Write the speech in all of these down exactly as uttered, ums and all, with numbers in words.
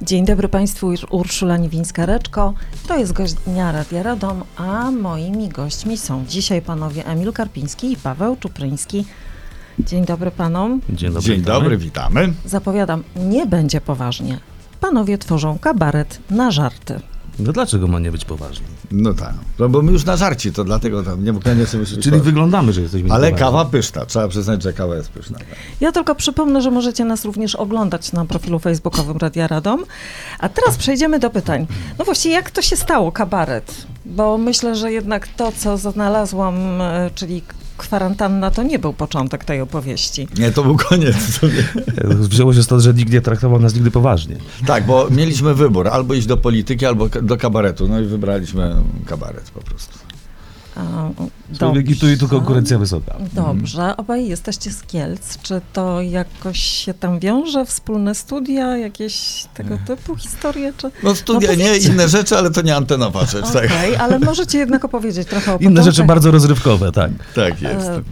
Dzień dobry Państwu, Urszula Niwińska-Reczko. To jest gość Dnia Radia Radom, a moimi gośćmi są dzisiaj panowie Emil Karpiński i Paweł Czupryński. Dzień dobry panom. Dzień dobry, Dzień witamy. dobry, witamy. Zapowiadam, nie będzie poważnie. Panowie tworzą kabaret na żarty. No dlaczego ma nie być poważny? No tak, no bo my już na żarci, to dlatego tam nie koniecznie musi być Czyli poważny. wyglądamy, że jesteśmy Ale niepoważni. kawa pyszna, trzeba przyznać, że kawa jest pyszna. Tak. Ja tylko przypomnę, że możecie nas również oglądać na profilu facebookowym Radia Radom. A teraz przejdziemy do pytań. No właściwie jak to się stało, kabaret? Bo myślę, że jednak to, co znalazłam, e, czyli kwarantanna, to nie był początek tej opowieści. Nie, to był koniec. Wzięło się stąd, że nikt nie traktował nas nigdy poważnie. Tak, bo mieliśmy wybór, albo iść do polityki, albo k- do kabaretu. No i wybraliśmy kabaret po prostu. A, I tu i tu konkurencja wysoka. Dobrze, obaj jesteście z Kielc. Czy to jakoś się tam wiąże? Wspólne studia, jakieś tego typu historie? Czy... No studia No nie, powiedzcie. inne rzeczy, ale to nie antenowa rzecz. Okej, Tak, ale możecie jednak opowiedzieć trochę o Inne początkach. rzeczy bardzo rozrywkowe, tak. tak jest. E,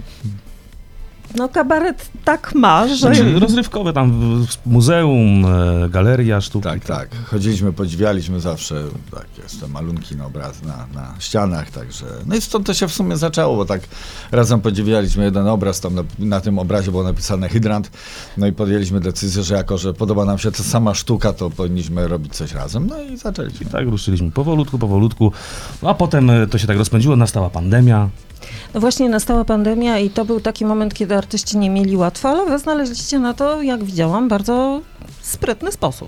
No kabaret tak ma, że... Znaczy, rozrywkowe tam w- w muzeum, e, galeria sztuki. Tak, tak. Chodziliśmy, podziwialiśmy zawsze, tak jest, te malunki na obraz, na, na ścianach, także... No i stąd to się w sumie zaczęło, bo tak razem podziwialiśmy jeden obraz, tam na, na tym obrazie było napisane hydrant, no i podjęliśmy decyzję, że jako, że podoba nam się ta sama sztuka, to powinniśmy robić coś razem, no i zaczęliśmy. I tak ruszyliśmy powolutku, powolutku. No a potem e, to się tak rozpędziło, nastała pandemia. No właśnie nastała pandemia i to był taki moment, kiedy artyści nie mieli łatwo, ale wy znaleźliście na to, jak widziałam, bardzo sprytny sposób.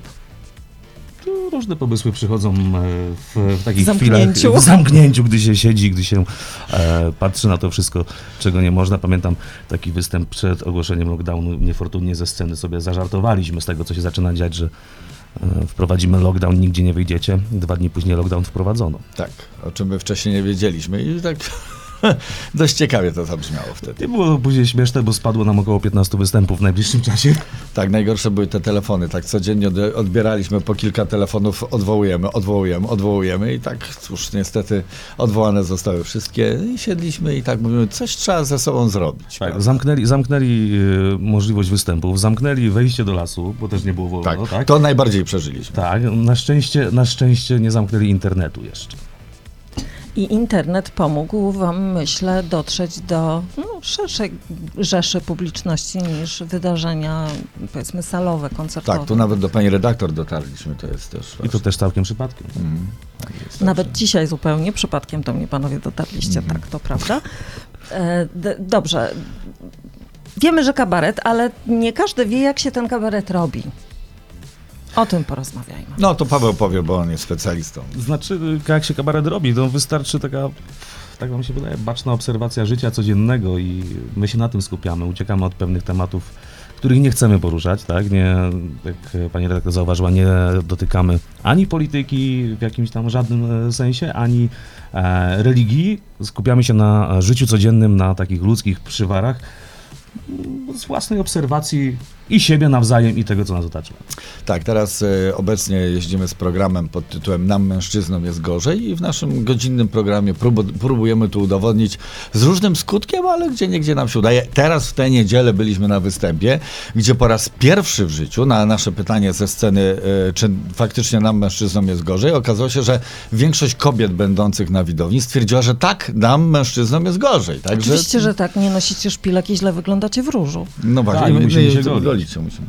Tu różne pomysły przychodzą e, w, w takich W zamknięciu. chwilach, w zamknięciu, gdy się siedzi, gdy się e, patrzy na to wszystko, czego nie można. Pamiętam taki występ przed ogłoszeniem lockdownu, niefortunnie ze sceny sobie zażartowaliśmy z tego, co się zaczyna dziać, że e, wprowadzimy lockdown, nigdzie nie wyjdziecie. Dwa dni później lockdown wprowadzono. Tak, o czym my wcześniej nie wiedzieliśmy i tak dość ciekawie to zabrzmiało wtedy. I było później śmieszne, bo spadło nam około piętnastu występów w najbliższym czasie. Tak, najgorsze były te telefony, tak codziennie od- odbieraliśmy po kilka telefonów, odwołujemy, odwołujemy, odwołujemy i tak cóż, niestety odwołane zostały wszystkie i siedliśmy i tak mówimy, coś trzeba ze sobą zrobić. Tak, prawda? zamknęli, zamknęli e, możliwość występów, zamknęli wejście do lasu, bo też nie było wolno, tak, tak? to najbardziej przeżyliśmy. Tak, na szczęście, na szczęście nie zamknęli internetu jeszcze. I internet pomógł wam, myślę, dotrzeć do no, szerszej rzeszy publiczności niż wydarzenia, powiedzmy, salowe, koncertowe. Tak, tu nawet do pani redaktor dotarliśmy, to jest też I to ważne. też całkiem przypadkiem. Mhm, tak jest, Nawet także- dzisiaj zupełnie przypadkiem do mnie panowie dotarliście, Mhm. tak, to prawda. E, d- dobrze. Wiemy, że kabaret, ale nie każdy wie, jak się ten kabaret robi. O tym porozmawiajmy. No to Paweł powie, bo on jest specjalistą. Znaczy, jak się kabaret robi, to wystarczy taka, tak wam się wydaje, baczna obserwacja życia codziennego i my się na tym skupiamy, uciekamy od pewnych tematów, których nie chcemy poruszać, tak? Nie, jak pani redaktor zauważyła, nie dotykamy ani polityki w jakimś tam żadnym e, sensie, ani e, religii. Skupiamy się na życiu codziennym, na takich ludzkich przywarach, m, z własnej obserwacji i siebie nawzajem, i tego, co nas otacza. Tak, teraz e, obecnie jeździmy z programem pod tytułem Nam mężczyznom jest gorzej i w naszym godzinnym programie prób- próbujemy tu udowodnić z różnym skutkiem, ale gdzie niegdzie nam się udaje. Teraz w tę niedzielę byliśmy na występie, gdzie po raz pierwszy w życiu na nasze pytanie ze sceny, e, czy faktycznie nam mężczyznom jest gorzej, okazało się, że większość kobiet będących na widowni stwierdziła, że tak, nam mężczyznom jest gorzej. Także, Oczywiście, że tak, nie nosicie szpilek i źle wyglądacie w różu. no właśnie, Tak, i my, musimy my się golić. golić się musimy.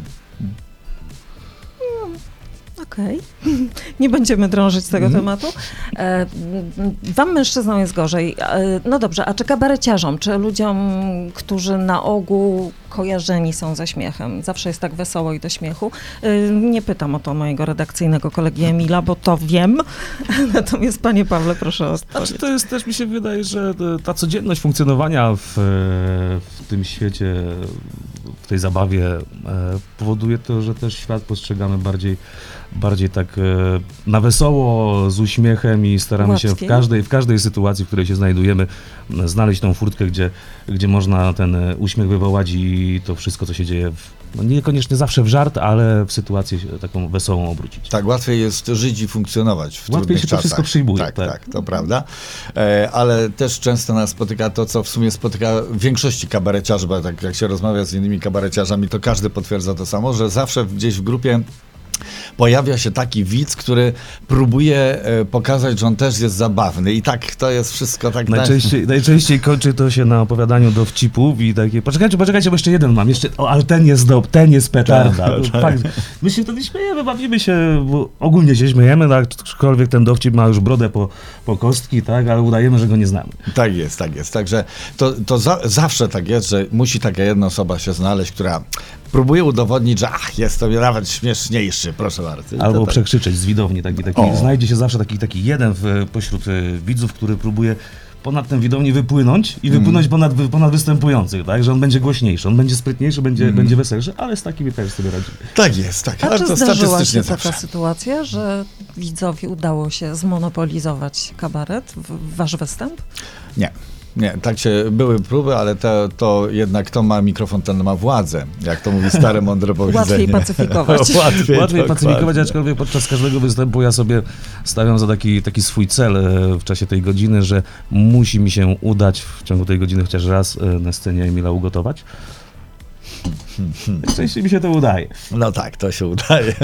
Okej, nie będziemy drążyć tego Mhm. tematu. E, wam mężczyznom jest gorzej. E, no dobrze, a czy kabareciarzom, czy ludziom, którzy na ogół kojarzeni są ze śmiechem, zawsze jest tak wesoło i do śmiechu? E, nie pytam o to mojego redakcyjnego kolegi Emila, bo to wiem. Natomiast panie Pawle, proszę o odpowiedź. Znaczy, to jest też, mi się wydaje, że ta codzienność funkcjonowania w, w tym świecie, w tej zabawie e, powoduje to, że też świat postrzegamy bardziej, bardziej tak e, na wesoło, z uśmiechem i staramy się w Łatwiej. każdej, w każdej sytuacji, w której się znajdujemy, m, znaleźć tą furtkę, gdzie, gdzie można ten e, uśmiech wywołać i to wszystko, co się dzieje, w, no niekoniecznie zawsze w żart, ale w sytuację taką wesołą obrócić. Tak, łatwiej jest żyć i funkcjonować w Łatwiej trudnych się to czasach. wszystko przyjmuje, Tak, tak. tak, to prawda. E, ale też często nas spotyka to, co w sumie spotyka większości kabareciarzy, bo tak jak się rozmawia z innymi kabareciarzami, to każdy potwierdza to samo, że zawsze gdzieś w grupie pojawia się taki widz, który próbuje e, pokazać, że on też jest zabawny i tak to jest wszystko tak... Najczęściej, najczęściej kończy to się na opowiadaniu dowcipów i takie, poczekajcie, poczekajcie, bo jeszcze jeden mam, jeszcze, o, ale ten jest dob, ten jest petarda. Tak, tak. Fakt, my się wtedy śmiejemy, bawimy się, bo ogólnie się śmiejemy, tak, aczkolwiek ten dowcip ma już brodę po, po kostki, tak, ale udajemy, że go nie znamy. Tak jest, tak jest. Także to, to za, zawsze tak jest, że musi taka jedna osoba się znaleźć, która próbuje udowodnić, że ach, jest to nawet śmieszniejszy, proszę bardzo. I Albo to tak. przekrzyczeć z widowni, taki, taki, O. znajdzie się zawsze taki, taki jeden w, pośród y, widzów, który próbuje ponad tę widownię wypłynąć i wypłynąć ponad, wy- ponad występujących, tak, że on będzie głośniejszy, on będzie sprytniejszy, będzie, będzie weselszy, ale z takimi też sobie radzimy. Tak jest, tak. A Ale czy to zdarzyła statystycznie się taka zawsze. sytuacja, że widzowi udało się zmonopolizować kabaret, w, wasz występ? Nie. Nie, tak się, były próby, ale to, to jednak kto ma mikrofon, ten ma władzę. Jak to mówi stare, mądre powiedzenie. Łatwiej pacyfikować. Łatwiej, Łatwiej pacyfikować, dokładnie. aczkolwiek podczas każdego występu ja sobie stawiam za taki, taki swój cel e, w czasie tej godziny, że musi mi się udać w ciągu tej godziny chociaż raz e, na scenie Emila ugotować. Częściej mi się to udaje. No tak, to się udaje.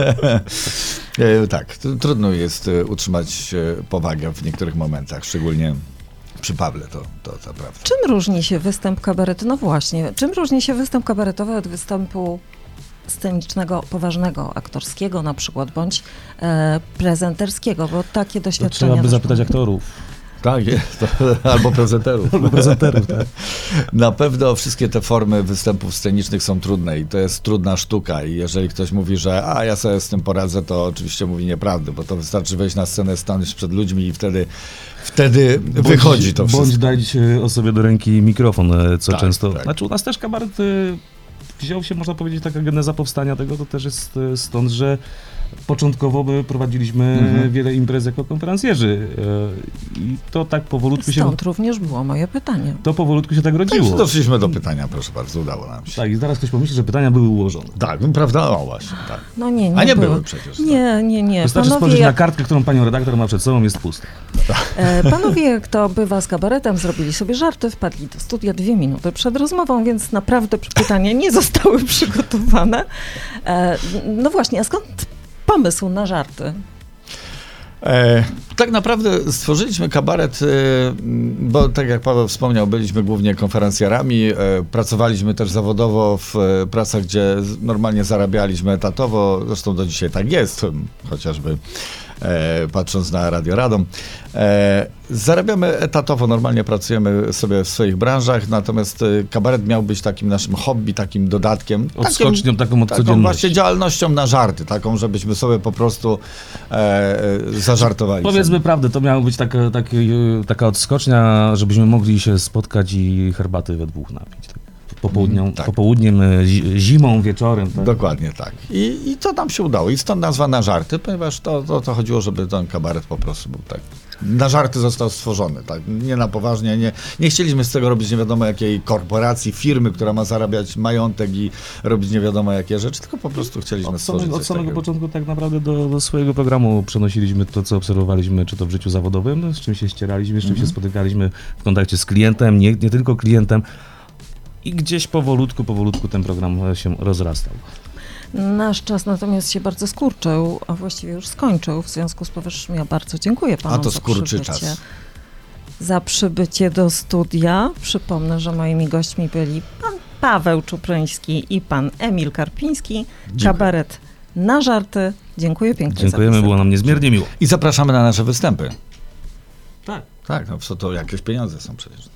E, tak, t- trudno jest e, utrzymać e, powagę w niektórych momentach, szczególnie przy Pawle, to, to, to prawda. Czym różni się występ kabaretowy? No właśnie, czym różni się występ kabaretowy od występu scenicznego, poważnego, aktorskiego na przykład, bądź e, prezenterskiego, bo takie To doświadczenia... trzeba by też zapytać mam. aktorów. Tak jest, albo prezenterów. Albo prezenterów, tak. Na pewno wszystkie te formy występów scenicznych są trudne i to jest trudna sztuka i jeżeli ktoś mówi, że a ja sobie z tym poradzę, to oczywiście mówi nieprawdę, bo to wystarczy wejść na scenę, stanąć przed ludźmi i wtedy, wtedy wychodzi to wszystko. Bądź dać e, osobie do ręki mikrofon, e, co Tak, często... tak. Znaczy u nas też kabaret e, wziął się, można powiedzieć, taka geneza powstania tego, to też jest e, stąd, że początkowo my prowadziliśmy Mhm. wiele imprez jako konferencjerzy e, i to tak powolutku się... Stąd również było moje pytanie. To powolutku się tak rodziło. Także doszliśmy do pytania, proszę bardzo, udało nam się. Tak, i zaraz ktoś pomyśli, że pytania były ułożone. Tak, no prawda? O właśnie, tak. No nie, nie A nie było. były przecież. tak. Nie, nie, nie. Wystarczy Panowie, spojrzeć na jak, kartkę, którą panią redaktor ma przed sobą, jest pusta. e, panowie, jak to bywa z kabaretem, zrobili sobie żarty, wpadli do studia dwie minuty przed rozmową, więc naprawdę pytania nie zostały przygotowane. E, no właśnie, a skąd pomysł na żarty? E, tak naprawdę stworzyliśmy kabaret, e, bo tak jak Paweł wspomniał, byliśmy głównie konferencjerami, e, pracowaliśmy też zawodowo w e, pracach, gdzie z- normalnie zarabialiśmy etatowo, zresztą do dzisiaj tak jest, m, chociażby e, patrząc na Radio Radom. E, zarabiamy etatowo, normalnie pracujemy sobie w swoich branżach, natomiast e, kabaret miał być takim naszym hobby, takim dodatkiem. Odskocznią taką od Taką codzienności. właśnie działalnością na żarty, taką, żebyśmy sobie po prostu e, e, zażartowali. Powiedzmy sobie. prawdę, to miała być taka, taki, e, taka odskocznia, żebyśmy mogli się spotkać i herbaty we dwóch napić. Tak. Popołudnią, Mhm, tak. Popołudniem, e, zi- zimą, wieczorem. Tak. Dokładnie tak. I, I to nam się udało. I stąd nazwa na żarty, ponieważ to, to, to chodziło, żeby ten kabaret po prostu był tak. Na żarty został stworzony, tak? Nie na poważnie. Nie, nie chcieliśmy z tego robić nie wiadomo jakiej korporacji, firmy, która ma zarabiać majątek i robić nie wiadomo jakie rzeczy, tylko po prostu chcieliśmy Od stworzyć samego, od coś samego takiego. początku tak naprawdę do, do swojego programu przenosiliśmy to, co obserwowaliśmy, czy to w życiu zawodowym, z czym się ścieraliśmy, z czym Mhm. się spotykaliśmy w kontakcie z klientem, nie, nie tylko klientem. I gdzieś powolutku, powolutku ten program e, się rozrastał. Nasz czas natomiast się bardzo skurczył, a właściwie już skończył. W związku z powyższym ja bardzo dziękuję panu A to za skurczy przybycie. czas. Za przybycie do studia. Przypomnę, że moimi gośćmi byli pan Paweł Czupryński i pan Emil Karpiński. Kabaret na żarty. Dziękuję pięknie Dziękujemy, za było nam niezmiernie miło. I zapraszamy na nasze występy. Tak. Tak, no co to jakieś pieniądze są przecież.